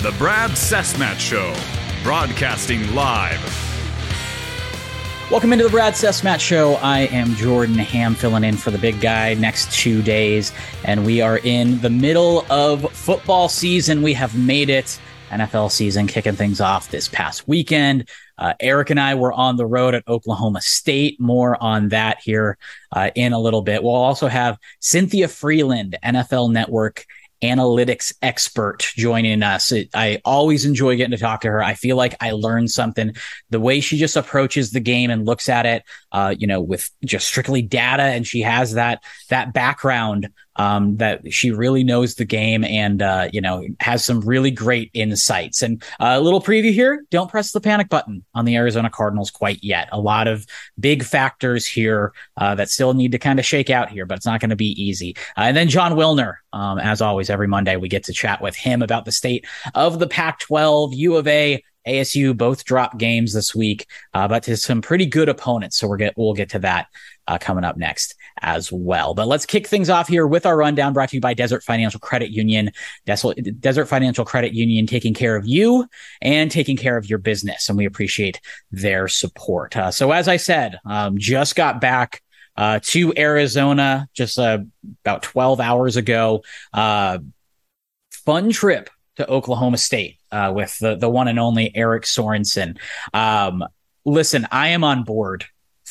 The Brad Cessmat Show, broadcasting live. Welcome into the Brad Cessmat Show. I am Jordan Ham, filling in for the big guy next 2 days, and we are in the middle of football season. We have made it. NFL season kicking things off this past weekend. Eric and I were on the road at Oklahoma State. More on that here in a little bit. We'll also have Cynthia Freeland, NFL Network analytics expert, joining us. I always enjoy getting to talk to her. I feel like I learned something. The way she just approaches the game and looks at it, with just strictly data, and she has that background that she really knows the game and, has some really great insights. And a little preview here, don't press the panic button on the Arizona Cardinals quite yet. A lot of big factors here that still need to kind of shake out here, but it's not going to be easy. And then Jon Wilner, as always, every Monday we get to chat with him about the state of the Pac-12. U of A, ASU both dropped games this week, but to some pretty good opponents. So we'll get to that coming up next as well. But let's kick things off here with our rundown, brought to you by Desert Financial Credit Union. Desert Financial Credit Union, taking care of you and taking care of your business, and we appreciate their support. So as I said, just got back to Arizona just about 12 hours ago. Fun trip to Oklahoma State with the one and only Eric Sorensen. Listen, I am on board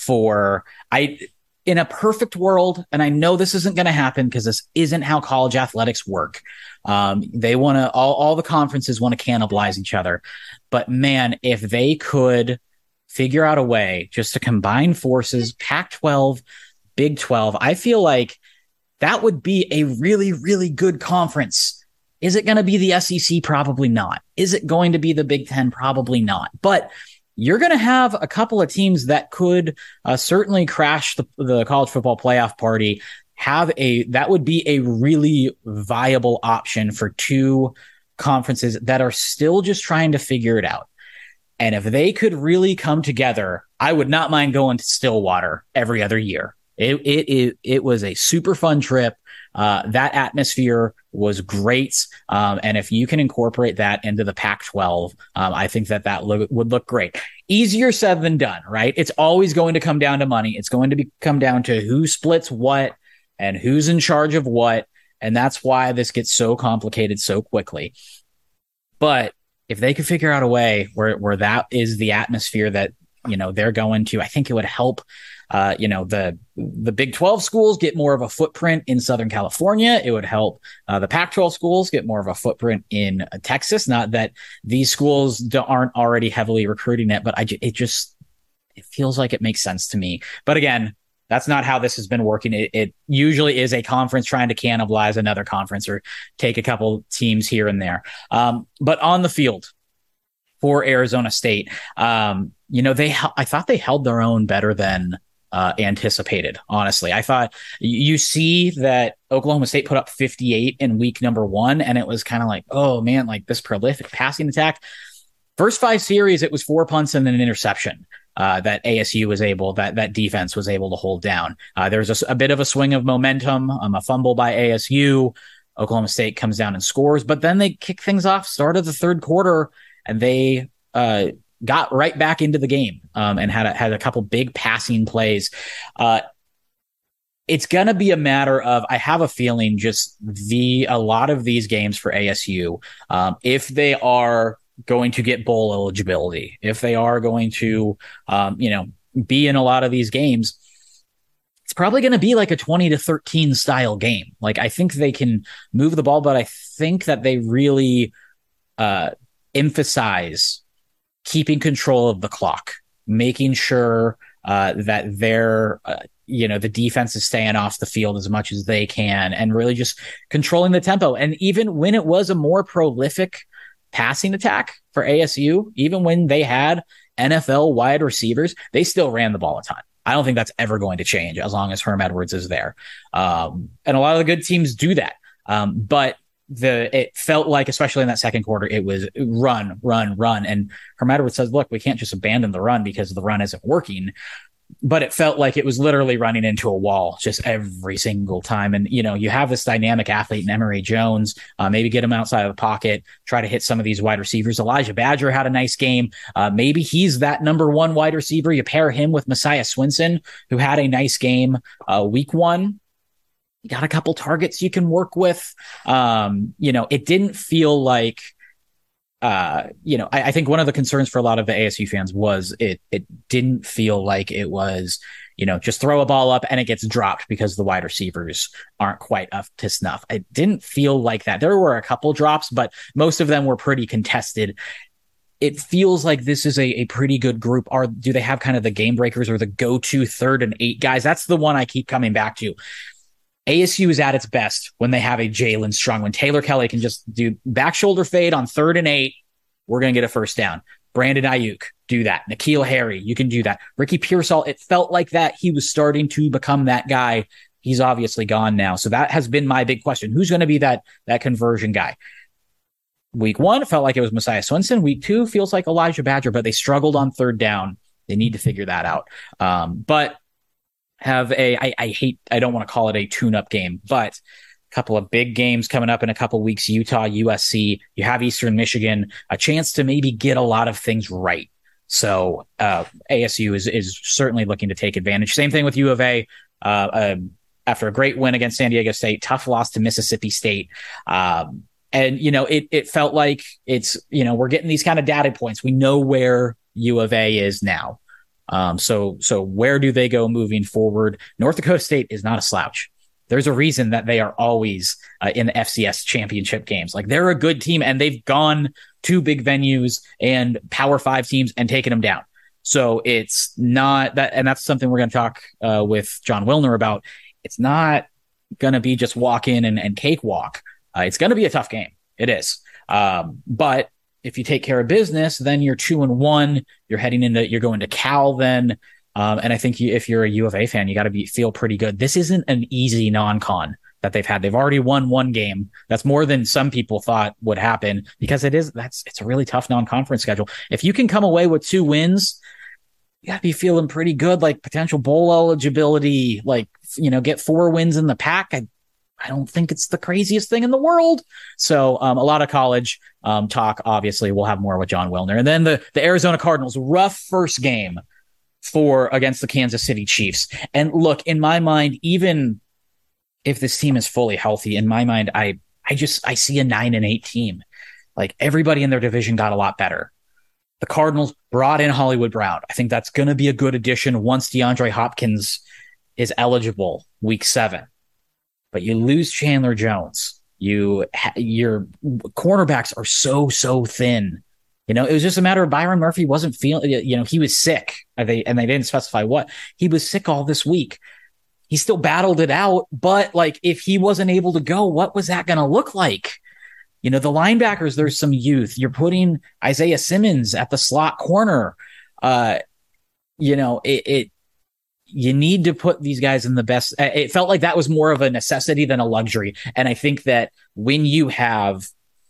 in a perfect world, and I know this isn't going to happen because this isn't how college athletics work. They want to, all the conferences want to cannibalize each other. But man, if they could figure out a way just to combine forces, Pac-12, Big 12, I feel like that would be a really, really good conference. Is it going to be the SEC? Probably not. Is it going to be the Big Ten? Probably not. But you're going to have a couple of teams that could certainly crash the college football playoff party. That would be a really viable option for two conferences that are still just trying to figure it out. And if they could really come together, I would not mind going to Stillwater every other year. It was a super fun trip. That atmosphere was great. And if you can incorporate that into the Pac-12, I think that would look great. Easier said than done, right? It's always going to come down to money. It's going to come down to who splits what and who's in charge of what. And that's why this gets so complicated so quickly. But if they could figure out a way where that is the atmosphere that, they're going to, I think it would help, the Big 12 schools get more of a footprint in Southern California. It would help the Pac-12 schools get more of a footprint in Texas. Not that these schools aren't already heavily recruiting it, but it feels like it makes sense to me. But again, that's not how this has been working. It usually is a conference trying to cannibalize another conference or take a couple teams here and there. But on the field for Arizona State, I thought they held their own better than anticipated. Honestly, I thought you see that Oklahoma State put up 58 in week number 1, and it was kind of like, oh man, like this prolific passing attack. First 5 series, it was 4 punts and an interception that ASU was that defense was able to hold down. There was a bit of a swing of momentum, a fumble by ASU. Oklahoma State comes down and scores, but then they kick things off, start of the third quarter, and they got right back into the game and had a couple big passing plays. It's going to be a matter of, I have a feeling, just a lot of these games for ASU, if they are going to get bowl eligibility, if they are going to, be in a lot of these games, it's probably going to be like a 20-13 style game. Like, I think they can move the ball, but I think that they really emphasize keeping control of the clock, making sure that they're, the defense is staying off the field as much as they can and really just controlling the tempo. And even when it was a more prolific passing attack for ASU, even when they had NFL wide receivers, they still ran the ball a ton. I don't think that's ever going to change as long as Herm Edwards is there. And a lot of the good teams do that. But it felt like, especially in that second quarter, it was run. And Herm Edwards says, look, we can't just abandon the run because the run isn't working. But it felt like it was literally running into a wall just every single time. And, you have this dynamic athlete in Emory Jones, maybe get him outside of the pocket, try to hit some of these wide receivers. Elijah Badger had a nice game. Maybe he's that number one wide receiver. You pair him with Messiah Swinson, who had a nice game week 1. You got a couple targets you can work with. It didn't feel like, I think one of the concerns for a lot of the ASU fans was it didn't feel like it was, just throw a ball up and it gets dropped because the wide receivers aren't quite up to snuff. It didn't feel like that. There were a couple drops, but most of them were pretty contested. It feels like this is a pretty good group. Do they have kind of the game breakers or the go-to 3rd and 8 guys? That's the one I keep coming back to. ASU is at its best when they have a Jalen Strong, when Taylor Kelly can just do back shoulder fade on 3rd and 8. We're going to get a first down. Brandon Ayuk, do that. N'Keal Harry, you can do that. Ricky Pearsall, it felt like that. He was starting to become that guy. He's obviously gone now. So that has been my big question. Who's going to be that conversion guy? Week 1, it felt like it was Messiah Swinson. Week 2 feels like Elijah Badger, but they struggled on 3rd down. They need to figure that out. But have I don't want to call it a tune-up game, but a couple of big games coming up in a couple of weeks. Utah, USC, you have Eastern Michigan, a chance to maybe get a lot of things right. So ASU is certainly looking to take advantage. Same thing with U of A. After a great win against San Diego State, tough loss to Mississippi State. And, it felt like it's, we're getting these kind of data points. We know where U of A is now. So where do they go moving forward? North Dakota State is not a slouch. There's a reason that they are always in the FCS championship games. Like, they're a good team, and they've gone to big venues and Power 5 teams and taken them down. So it's not that, and that's something we're going to talk with John Wilner about. It's not going to be just walk in and cakewalk. It's going to be a tough game. It is. But if you take care of business, then you're 2-1. You're going to Cal then. And I think if you're a U of A fan, you got to feel pretty good. This isn't an easy non-con that they've had. They've already won one game. That's more than some people thought would happen, because it's a really tough non-conference schedule. If you can come away with 2 wins, you got to be feeling pretty good, like potential bowl eligibility, get 4 wins in the pack. I don't think it's the craziest thing in the world. So a lot of college talk. Obviously, we'll have more with John Wilner. And then the Arizona Cardinals, rough first game against the Kansas City Chiefs. And look, in my mind, even if this team is fully healthy, in my mind, I see a 9-8 team. Like, everybody in their division got a lot better. The Cardinals brought in Hollywood Brown. I think that's going to be a good addition once DeAndre Hopkins is eligible week 7. But you lose Chandler Jones. Your cornerbacks are so thin. It was just a matter of Byron Murphy wasn't feeling, he was sick. And they didn't specify what. He was sick all this week. He still battled it out, but if he wasn't able to go, what was that going to look like? The linebackers, there's some youth. You're putting Isaiah Simmons at the slot corner. You need to put these guys in the best. It felt like that was more of a necessity than a luxury. And I think that when you have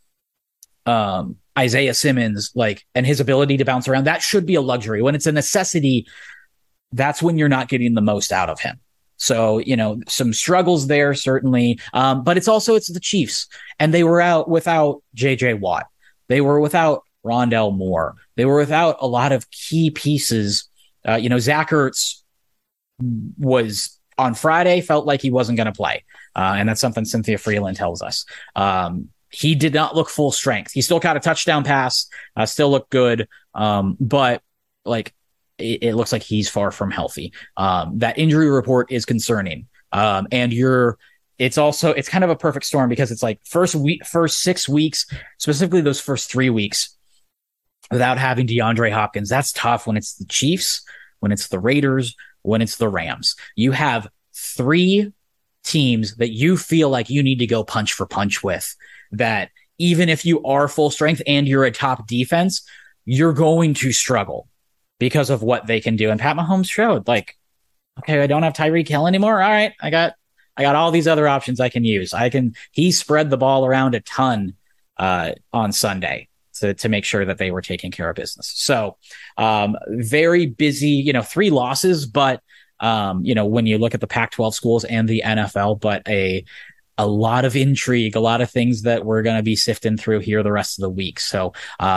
Isaiah Simmons, and his ability to bounce around, that should be a luxury. When it's a necessity, that's when you're not getting the most out of him. So, some struggles there, certainly. But it's the Chiefs, and they were out without JJ Watt. They were without Rondell Moore. They were without a lot of key pieces. Zach Ertz was on Friday, felt like he wasn't going to play. And that's something Cynthia Freeland tells us. He did not look full strength. He still got a touchdown pass, still looked good. But it looks like he's far from healthy. That injury report is concerning. And it's kind of a perfect storm, because it's first 6 weeks, specifically those first 3 weeks without having DeAndre Hopkins. That's tough when it's the Chiefs, when it's the Raiders, when it's the Rams. You have 3 teams that you feel like you need to go punch for punch with, that even if you are full strength and you're a top defense, you're going to struggle because of what they can do. And Pat Mahomes showed, okay, I don't have Tyreek Hill anymore. All right, I got all these other options I can use. He spread the ball around a ton on Sunday. to make sure that they were taking care of business. So very busy, 3 losses, but when you look at the Pac-12 schools and the NFL, but a lot of intrigue, a lot of things that we're going to be sifting through here the rest of the week. So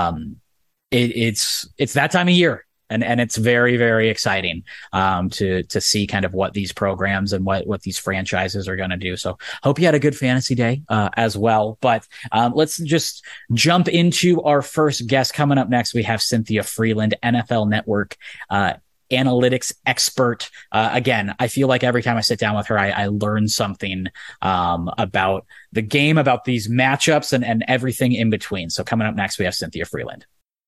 it's that time of year. And it's very, very exciting to see kind of what these programs and what these franchises are going to do. So hope you had a good fantasy day as well. But let's just jump into our first guest. Coming up next, we have Cynthia Frelund, NFL Network analytics expert. Again, I feel like every time I sit down with her, I learn something about the game, about these matchups and everything in between. So coming up next, we have Cynthia Frelund.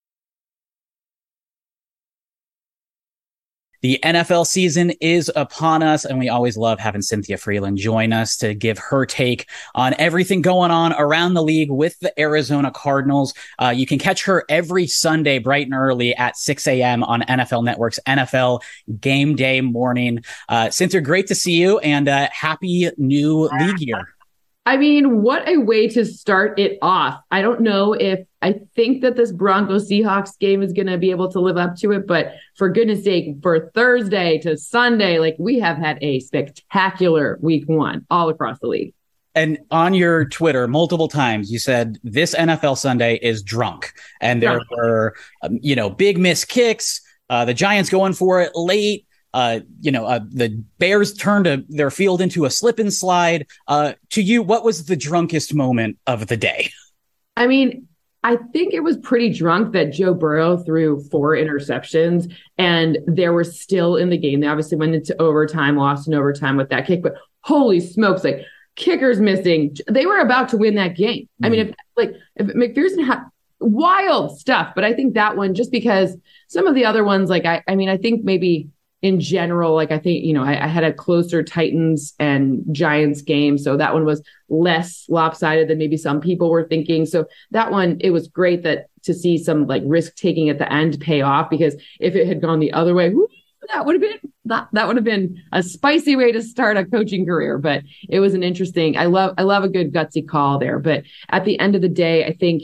The NFL season is upon us, and we always love having Cynthia Frelund join us to give her take on everything going on around the league with the Arizona Cardinals. You can catch her every Sunday bright and early at 6 a.m. on NFL Network's NFL Game Day morning. Cynthia, great to see you, and happy new league year. I mean, what a way to start it off. I don't know if I think that this Broncos Seahawks game is going to be able to live up to it, but for goodness sake, for Thursday to Sunday, like we have had a spectacular week 1 all across the league. And on your Twitter, multiple times, you said this NFL Sunday is drunk. And there were, big missed kicks, the Giants going for it late. The Bears turned their field into a slip and slide. To you, what was the drunkest moment of the day? I mean, I think it was pretty drunk that Joe Burrow threw 4 interceptions and they were still in the game. They obviously went into overtime, lost in overtime with that kick, but holy smokes, like kickers missing. They were about to win that game. Mm-hmm. I mean, if McPherson had wild stuff, but I think that one, just because some of the other ones, like, I think maybe in general, like I think, I had a closer Titans and Giants game. So that one was less lopsided than maybe some people were thinking. So that one, it was great to see some like risk taking at the end pay off, because if it had gone the other way, that would have been a spicy way to start a coaching career. But it was an interesting, I love a good gutsy call there. But at the end of the day, I think,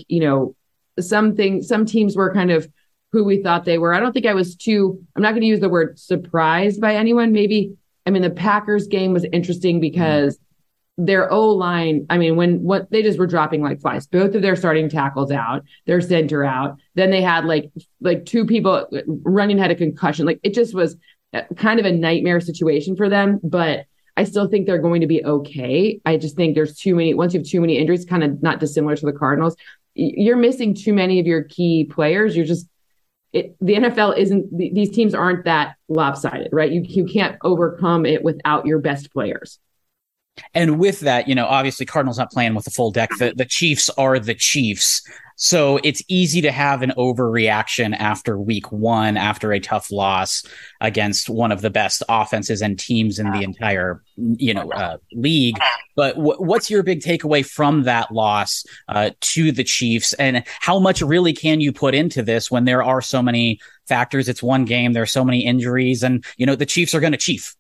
some teams were kind of who we thought they were. I don't think I'm not going to use the word surprised by anyone. The Packers game was interesting because their O-line, when they just were dropping like flies. Both of their starting tackles out, their center out. Then they had like 2 people running had a concussion. Like it just was kind of a nightmare situation for them, but I still think they're going to be okay. I just think there's once you have too many injuries, kind of not dissimilar to the Cardinals, you're missing too many of your key players. The NFL these teams aren't that lopsided, right? You can't overcome it without your best players. And with that, obviously Cardinals not playing with the full deck. The Chiefs are the Chiefs. So it's easy to have an overreaction after week 1, after a tough loss against one of the best offenses and teams in the entire, league. But what's your big takeaway from that loss to the Chiefs, and how much really can you put into this when there are so many factors? It's one game. There are so many injuries, and, the Chiefs are going to chief.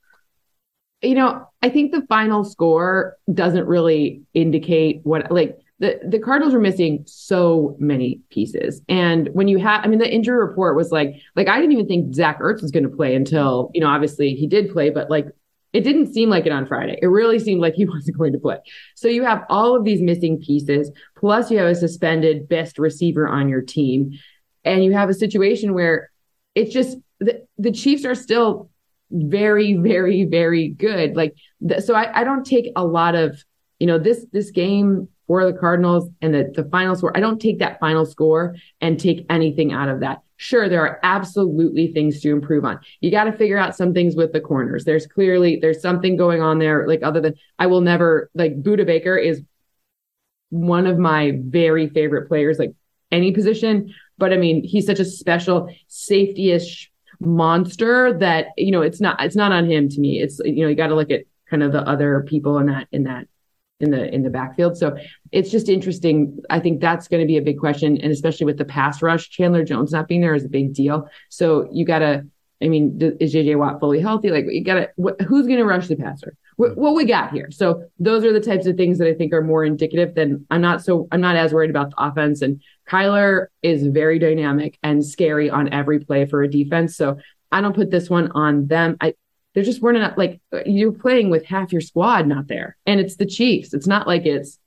I think the final score doesn't really indicate what, like, the Cardinals were missing so many pieces. And when you have, the injury report was like I didn't even think Zach Ertz was going to play until, obviously he did play, but like, it didn't seem like it on Friday. It really seemed like he wasn't going to play. So you have all of these missing pieces, plus you have a suspended best receiver on your team. And you have a situation where it's just, the Chiefs are still very, very, very good. So I don't take a lot of, this game for the Cardinals and the final score. I don't take that final score and take anything out of that. Sure, there are absolutely things to improve on. You got to figure out some things with the corners. There's something going on there. Like, other than, I will never, like, Budda Baker is one of my very favorite players, like any position. But he's such a special safety-ish monster that, it's not on him to me. It's, you got to look at kind of the other people in the backfield. So it's just interesting. I think that's going to be a big question. And especially with the pass rush, Chandler Jones not being there is a big deal. So you got to, I mean, is JJ Watt fully healthy? Like, you got to, who's going to rush the passer? What we got here. So those are the types of things that I think are more indicative than I'm not as worried about the offense. And Kyler is very dynamic and scary on every play for a defense. So I don't put this one on them. They're just weren't enough. Like, you're playing with half your squad not there, and it's the Chiefs. It's not like it's,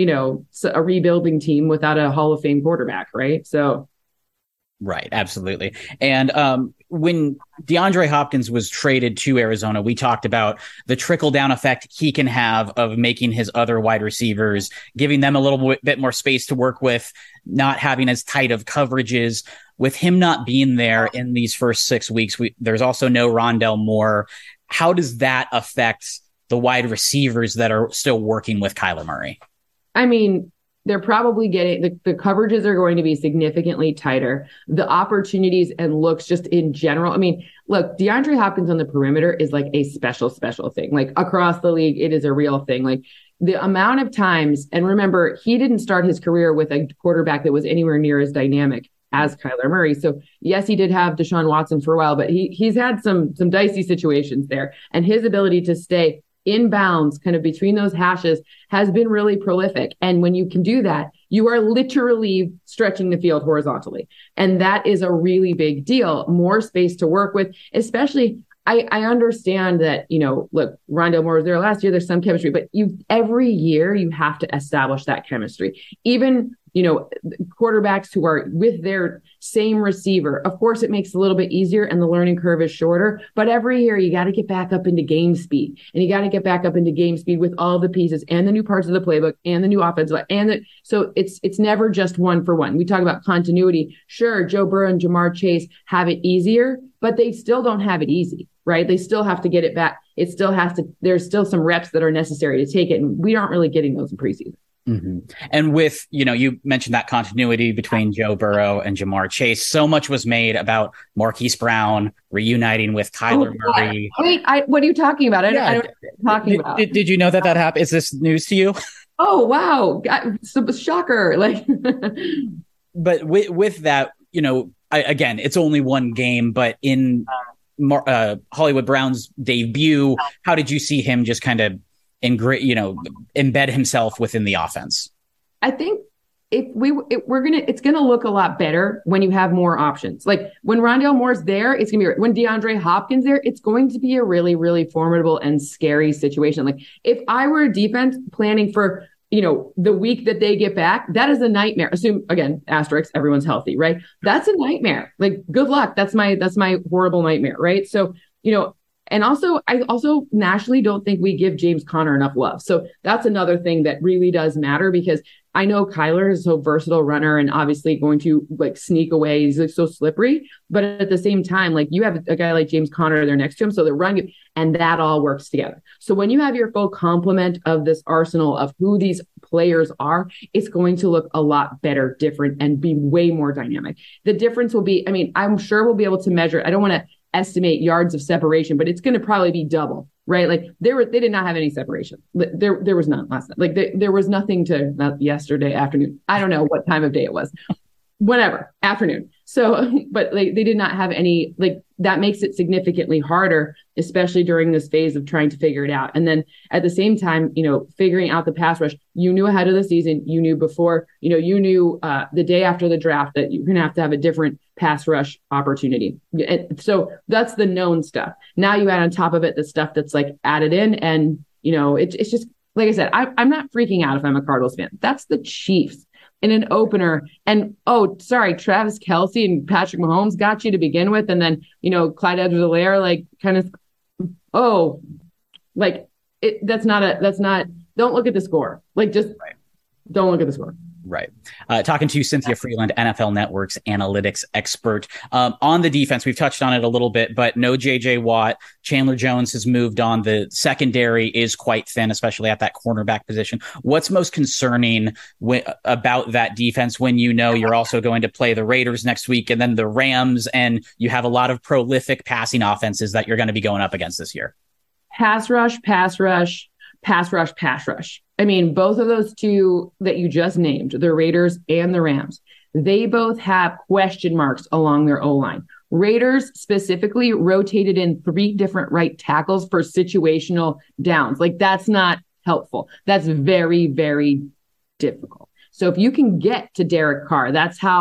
a rebuilding team without a Hall of Fame quarterback, right? So. Right, absolutely. And when DeAndre Hopkins was traded to Arizona, we talked about the trickle-down effect he can have of making his other wide receivers, giving them a little bit more space to work with, not having as tight of coverages. With him not being there in these first 6 weeks, there's also no Rondale Moore. How does that affect the wide receivers that are still working with Kyler Murray? I mean, they're probably getting the coverages are going to be significantly tighter. The opportunities and looks just in general. I mean, look, DeAndre Hopkins on the perimeter is like a special thing. Like, across the league, it is a real thing. Like, the amount of times, and remember, he didn't start his career with a quarterback that was anywhere near as dynamic as Kyler Murray. So yes, he did have Deshaun Watson for a while, but he's had some dicey situations there. And his ability to stay in bounds kind of between those hashes has been really prolific. And when you can do that, you are literally stretching the field horizontally. And that is a really big deal. More space to work with, especially I understand that, look, Rondale Moore was there last year. There's some chemistry, but every year you have to establish that chemistry. Even, quarterbacks who are with their same receiver, of course, it makes it a little bit easier and the learning curve is shorter. But every year you got to get back up into game speed, and you got to get back up into game speed with all the pieces and the new parts of the playbook and the new offensive. So it's never just one for one. We talk about continuity. Sure, Joe Burrow and Jamar Chase have it easier, but they still don't have it easy. Right? They still have to get it back. There's still some reps that are necessary to take it. And we aren't really getting those in preseason. Mm-hmm. And with, you mentioned that continuity between Joe Burrow and Jamar Chase. So much was made about Marquise Brown reuniting with Kyler Murray. Wait, what are you talking about? I don't know what you're talking about. Did you know that happened? Is this news to you? Oh, wow. Shocker. But with that, again, it's only one game, but in Hollywood Brown's debut, how did you see him just kind of embed himself within the offense? I think it's gonna look a lot better when you have more options. Like, when Rondale Moore's there, it's gonna be, when DeAndre Hopkins there, it's going to be a really, really formidable and scary situation. Like, if I were a defense planning for the week that they get back, that is a nightmare. Assume, again, asterisk, everyone's healthy, right? That's a nightmare. Like, good luck. That's my horrible nightmare, right? So, and also, I also nationally don't think we give James Conner enough love. So that's another thing that really does matter, because I know Kyler is so versatile runner and obviously going to sneak away. He's so slippery, but at the same time, you have a guy like James Conner there next to him. So they're running, and that all works together. So when you have your full complement of this arsenal of who these players are, it's going to look a lot better, different, and be way more dynamic. The difference will be, I'm sure we'll be able to measure it. I don't want to estimate yards of separation, but it's going to probably be double. Right? They did not have any separation. There was none last night. There was nothing not yesterday afternoon. I don't know what time of day it was. Whatever, afternoon. So, but they did not have any, that makes it significantly harder, especially during this phase of trying to figure it out. And then at the same time, figuring out the pass rush, you knew ahead of the season, you knew before, you knew the day after the draft that you're going to have a different pass rush opportunity. And so that's the known stuff. Now you add on top of it the stuff that's added in, and it's just, like I said, I'm not freaking out if I'm a Cardinals fan. That's the Chiefs in an opener. And Travis Kelce and Patrick Mahomes got you to begin with, and then Clyde Edwards-Helaire that's not. Don't look at the score. Don't look at the score. Right. Talking to Cynthia Freeland, NFL Network's analytics expert. On the defense, we've touched on it a little bit, but no J.J. Watt. Chandler Jones has moved on. The secondary is quite thin, especially at that cornerback position. What's most concerning about that defense when you're also going to play the Raiders next week and then the Rams, and you have a lot of prolific passing offenses that you're going to be going up against this year? Pass rush. Both of those two that you just named, the Raiders and the Rams, they both have question marks along their O-line. Raiders specifically rotated in 3 different right tackles for situational downs. Like, that's not helpful. That's very, very difficult. So if you can get to Derek Carr,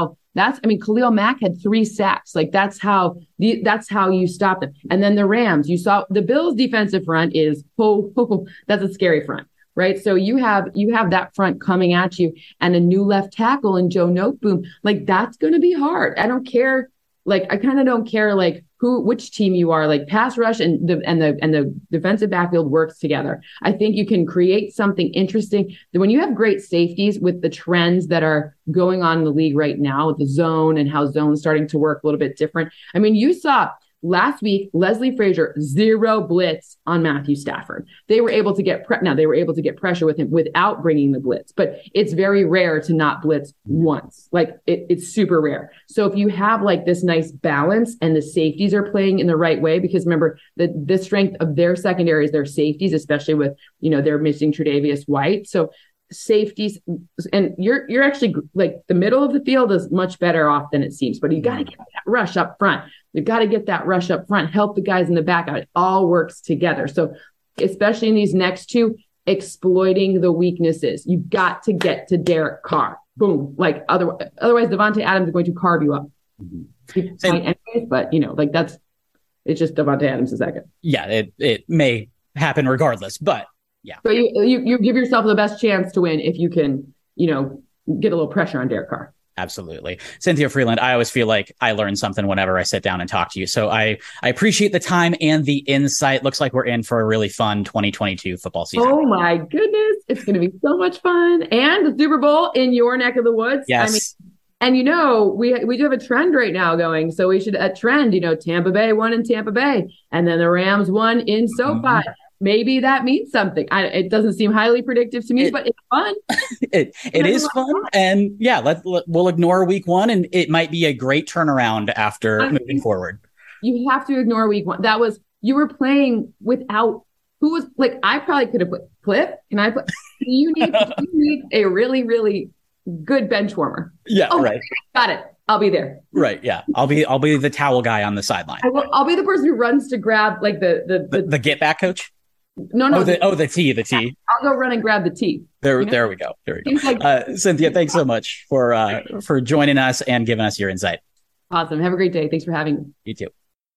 Khalil Mack had 3 sacks. Like, that's how you stop them. And then the Rams, you saw the Bills defensive front is, that's a scary front, right? So you have that front coming at you and a new left tackle in Joe Noteboom. Like, that's going to be hard. I don't care. Like, I kind of don't care like which team you are. Like, pass rush and the defensive backfield works together. I think you can create something interesting. When you have great safeties with the trends that are going on in the league right now with the zone and how zone's starting to work a little bit different. I mean, you saw last week, Leslie Frazier, 0 blitz on Matthew Stafford. They were able to get pressure with him without bringing the blitz, but it's very rare to not blitz once. Like, it's super rare. So if you have like this nice balance and the safeties are playing in the right way, because remember the strength of their secondary is their safeties, especially with, they're missing Tre'Davious White. So safeties, and you're actually like the middle of the field is much better off than it seems, but you got to get that rush up front. You've got to get that rush up front, help the guys in the back out. It all works together. So especially in these next 2, exploiting the weaknesses. You've got to get to Derek Carr. Boom. Like, otherwise Davante Adams is going to carve you up. Anyways, but it's just Davante Adams is that good. Yeah, it may happen regardless, but yeah. So you give yourself the best chance to win if you can, get a little pressure on Derek Carr. Absolutely. Cynthia Freeland, I always feel like I learn something whenever I sit down and talk to you. So I appreciate the time and the insight. Looks like we're in for a really fun 2022 football season. Oh my goodness. It's going to be so much fun. And the Super Bowl in your neck of the woods. Yes. And we do have a trend right now going. So we should, a trend, Tampa Bay won in Tampa Bay. And then the Rams won in SoFi. Mm-hmm. Maybe that means something. It doesn't seem highly predictive to me, but it's fun. It is fun. And yeah, we'll ignore week 1, and it might be a great turnaround after moving forward. You have to ignore week 1. You were playing without, who was like, I probably could have put Cliff. Can I put, you need a really, really good bench warmer. Yeah, right. Got it. I'll be there. Right. Yeah. I'll be the towel guy on the sideline. I'll be the person who runs to grab like the get back coach. No. The tea. I'll go run and grab the tea. There we go. Cynthia, thanks so much for joining us and giving us your insight. Awesome. Have a great day. Thanks for having me. You too.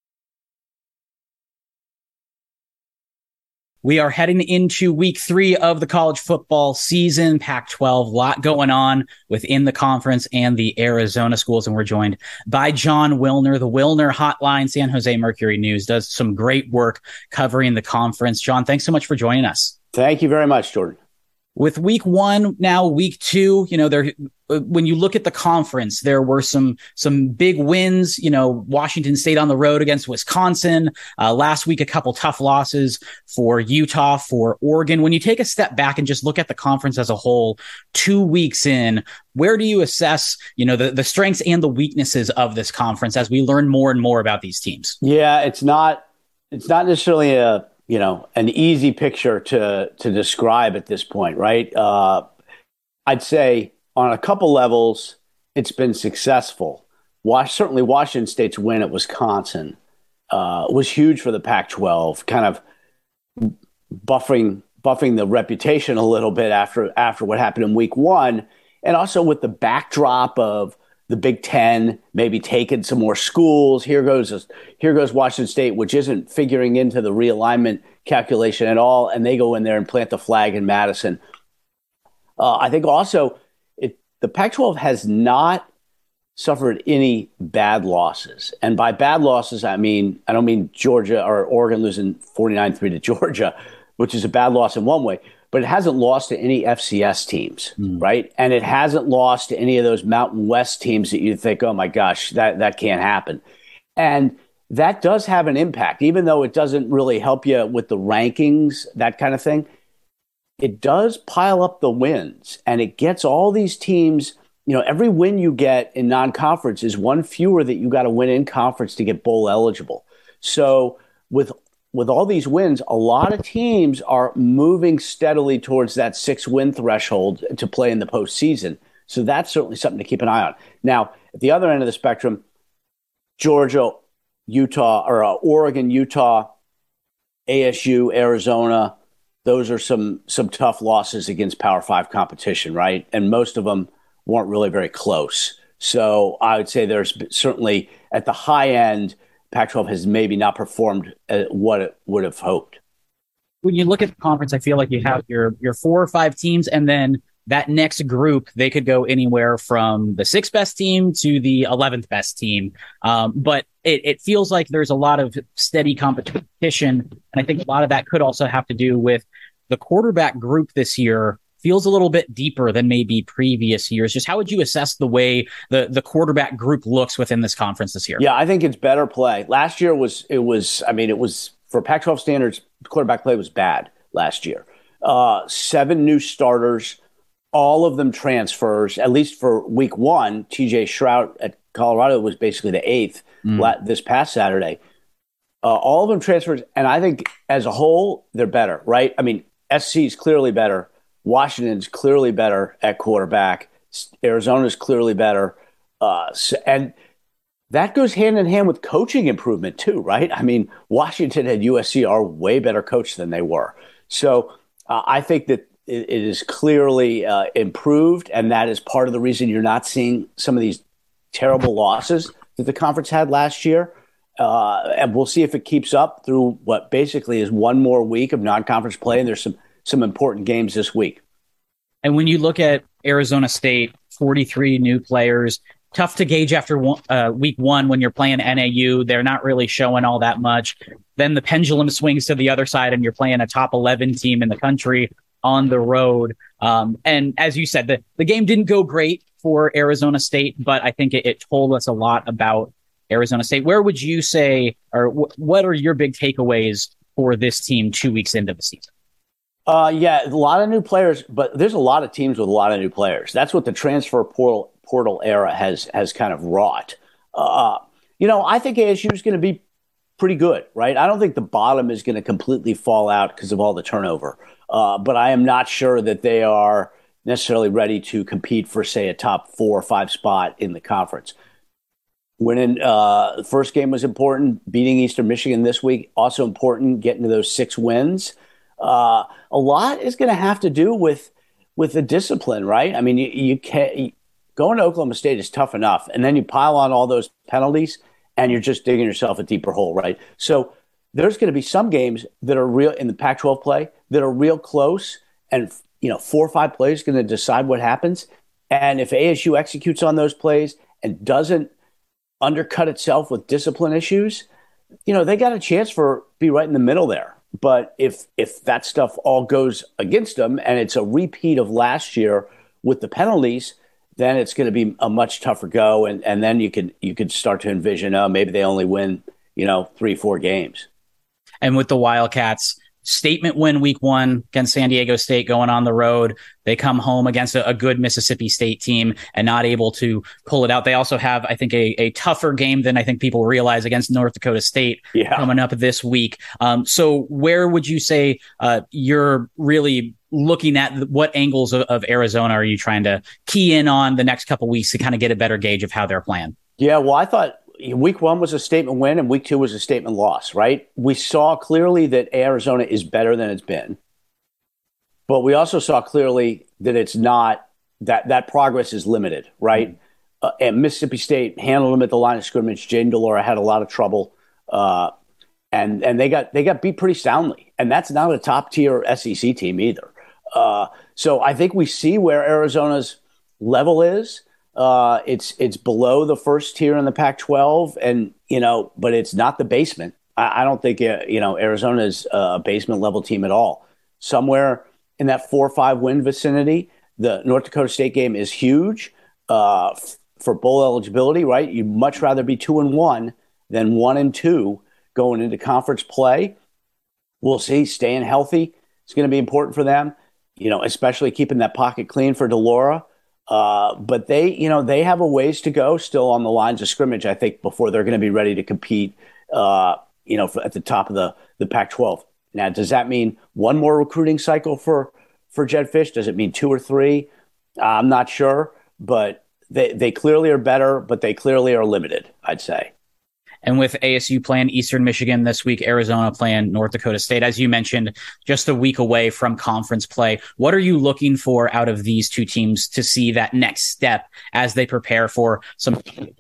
We are heading into week 3 of the college football season, Pac-12, lot going on within the conference and the Arizona schools. And we're joined by Jon Wilner. The Wilner Hotline, San Jose Mercury News, does some great work covering the conference. Jon, thanks so much for joining us. Thank you very much, Jordan. With week 1, now week 2, when you look at the conference, there were some big wins. Washington State on the road against Wisconsin. Last week, a couple tough losses for Utah, for Oregon. When you take a step back and just look at the conference as a whole, 2 weeks in, where do you assess, the strengths and the weaknesses of this conference as we learn more and more about these teams? Yeah, it's not necessarily an easy picture to describe at this point, right? I'd say on a couple levels, it's been successful. Certainly Washington State's win at Wisconsin was huge for the Pac-12, kind of buffering the reputation a little bit after what happened in week 1, and also with the backdrop of the Big Ten maybe taking some more schools. Here goes Washington State, which isn't figuring into the realignment calculation at all, and they go in there and plant the flag in Madison. I think also the Pac-12 has not suffered any bad losses, and by bad losses I don't mean Georgia or Oregon losing 49-3 to Georgia, which is a bad loss in one way. But it hasn't lost to any FCS teams, right? And it hasn't lost to any of those Mountain West teams that you think, oh my gosh, that can't happen. And that does have an impact, even though it doesn't really help you with the rankings, that kind of thing. It does pile up the wins, and it gets all these teams, every win you get in non-conference is one fewer that you got to win in conference to get bowl eligible. So with all these wins, a lot of teams are moving steadily towards that 6-win threshold to play in the postseason. So that's certainly something to keep an eye on. Now, at the other end of the spectrum, Georgia, Utah or Oregon, Utah, ASU, Arizona. Those are some tough losses against Power Five competition, right? And most of them weren't really very close. So I would say there's certainly at the high end, Pac-12 has maybe not performed what it would have hoped. When you look at the conference, I feel like you have your 4 or 5 teams, and then that next group, they could go anywhere from the 6th best team to the 11th best team. But it feels like there's a lot of steady competition. And I think a lot of that could also have to do with the quarterback group this year feels a little bit deeper than maybe previous years. Just how would you assess the way the quarterback group looks within this conference this year? Yeah, I think it's better play. Last year was for Pac-12 standards, quarterback play was bad last year. 7 new starters, all of them transfers, at least for week 1. TJ Shrout at Colorado was basically the 8th this past Saturday. All of them transfers, and I think as a whole, they're better, right? I mean, SC is clearly better. Washington's clearly better at quarterback. Arizona's clearly better. And that goes hand in hand with coaching improvement too, right? I mean, Washington and USC are way better coached than they were. So I think that it is clearly improved, and that is part of the reason you're not seeing some of these terrible losses that the conference had last year. And we'll see if it keeps up through what basically is one more week of non-conference play, and there's some important games this week. And when you look at Arizona State, 43 new players, tough to gauge after week 1 when you're playing NAU. They're not really showing all that much. Then the pendulum swings to the other side, and you're playing a top 11 team in the country on the road. And as you said, the game didn't go great for Arizona State, but I think it told us a lot about Arizona State. Where would you say, or what are your big takeaways for this team 2 weeks into the season? Yeah, a lot of new players, but there's a lot of teams with a lot of new players. That's what the transfer portal era has kind of wrought. I think ASU is going to be pretty good, right? I don't think the bottom is going to completely fall out because of all the turnover. But I am not sure that they are necessarily ready to compete for, say, a top 4 or 5 spot in the conference. Winning the first game was important. Beating Eastern Michigan this week, also important. Getting to those 6 wins. A lot is going to have to do with the discipline, right? I mean, you can't going to Oklahoma State is tough enough, and then you pile on all those penalties, and you're just digging yourself a deeper hole, right? So there's going to be some games that are real in the Pac-12 play that are real close, and 4 or 5 plays going to decide what happens. And if ASU executes on those plays and doesn't undercut itself with discipline issues, they got a chance for be right in the middle there. But if that stuff all goes against them and it's a repeat of last year with the penalties, then it's going to be a much tougher go. And then you could start to envision, maybe they only win, 3-4 games. And with the Wildcats, statement win week 1 against San Diego State going on the road. They come home against a good Mississippi State team and not able to pull it out. They also have, I think, a tougher game than I think people realize against North Dakota State coming up this week. So where would you say you're really looking at? What angles of Arizona are you trying to key in on the next couple of weeks to kind of get a better gauge of how they're playing? Yeah, well, I thought week 1 was a statement win and week 2 was a statement loss, right? We saw clearly that Arizona is better than it's been, but we also saw clearly that it's not, that progress is limited, right? And Mississippi State handled them at the line of scrimmage. Jaden Delora had a lot of trouble, and they got beat pretty soundly. And that's not a top tier SEC team either. So I think we see where Arizona's level is. It's below the first tier in the Pac-12, and but it's not the basement. I don't think Arizona is a basement level team at all. Somewhere in that 4 or 5 win vicinity. The North Dakota State game is huge for bowl eligibility, right? You'd much rather be 2-1 than 1-2 going into conference play. We'll see. Staying healthy is going to be important for them. Especially keeping that pocket clean for Delora. But they have a ways to go still on the lines of scrimmage, I think, before they're going to be ready to compete, at the top of the Pac-12. Now, does that mean one more recruiting cycle for Jedd Fisch? Does it mean 2 or 3? I'm not sure, but they clearly are better, but they clearly are limited, I'd say. And with ASU playing Eastern Michigan this week, Arizona playing North Dakota State, as you mentioned, just a week away from conference play. What are you looking for out of these two teams to see that next step as they prepare for some?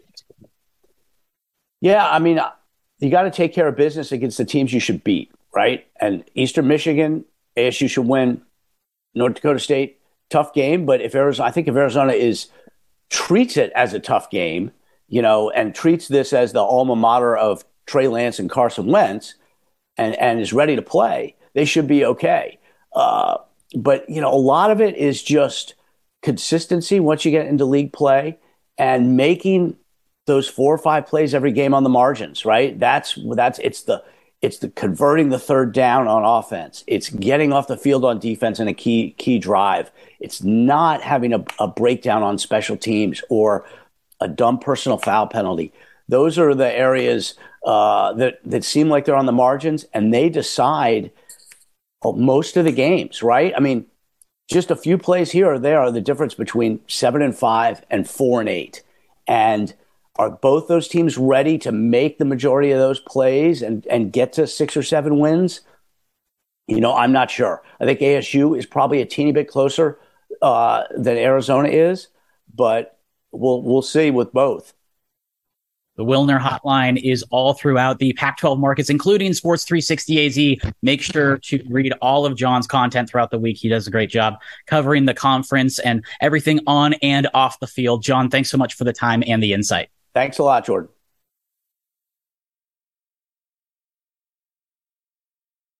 Yeah, I mean, you got to take care of business against the teams you should beat, right? And Eastern Michigan, ASU should win. North Dakota State, tough game, but if Arizona treats it as a tough game, and treats this as the alma mater of Trey Lance and Carson Wentz, and is ready to play, they should be okay. But a lot of it is just consistency once you get into league play and making those 4 or 5 plays every game on the margins, right? It's the converting the third down on offense. It's getting off the field on defense in a key drive. It's not having a breakdown on special teams or a dumb personal foul penalty. Those are the areas that seem like they're on the margins, and they decide most of the games, right? I mean, just a few plays here or there are the difference between 7-5 and 4-8. And are both those teams ready to make the majority of those plays and get to 6 or 7 wins? I'm not sure. I think ASU is probably a teeny bit closer than Arizona is, but we'll see with both. The Wilner Hotline is all throughout the Pac-12 markets, including Sports 360 AZ. Make sure to read all of John's content throughout the week. He does a great job covering the conference and everything on and off the field. John, thanks so much for the time and the insight. Thanks a lot, Jordan.